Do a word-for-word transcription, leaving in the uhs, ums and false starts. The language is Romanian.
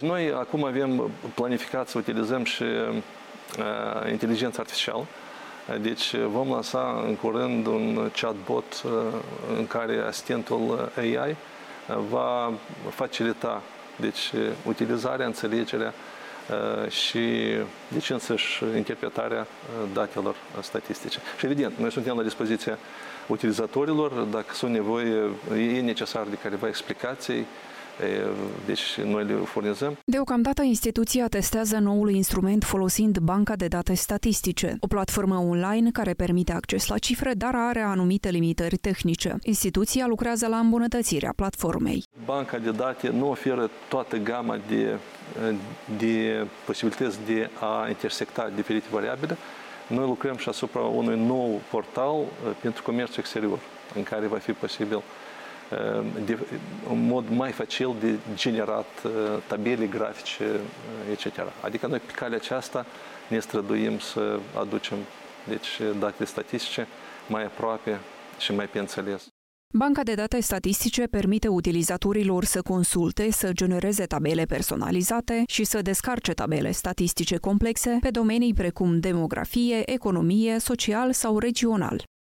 Noi acum avem planificat să utilizăm și uh, inteligența artificială. Deci vom lansa în curând un chatbot uh, în care asistentul A I va facilita deci, utilizarea, înțelegerea uh, și deci însăși interpretarea datelor statistice. Și evident, noi suntem la dispoziția utilizatorilor, dacă sunt nevoie, e necesar de careva explicații, deci noi le furnizăm. Deocamdată, instituția testează noul instrument folosind banca de date statistice, o platformă online care permite acces la cifre, dar are anumite limitări tehnice. Instituția lucrează la îmbunătățirea platformei. Banca de date nu oferă toată gama de, de posibilități de a intersecta diferite variabile. Noi lucrăm și asupra unui nou portal pentru comerțul exterior, în care va fi posibil de un mod mai facil de generat tabele, grafice, et cetera. Adică noi pe calea aceasta ne străduim să aducem deci, date statistice mai aproape și mai pe înțeles. Banca de date statistice permite utilizatorilor să consulte, să genereze tabele personalizate și să descarce tabele statistice complexe pe domenii precum demografie, economie, social sau regional.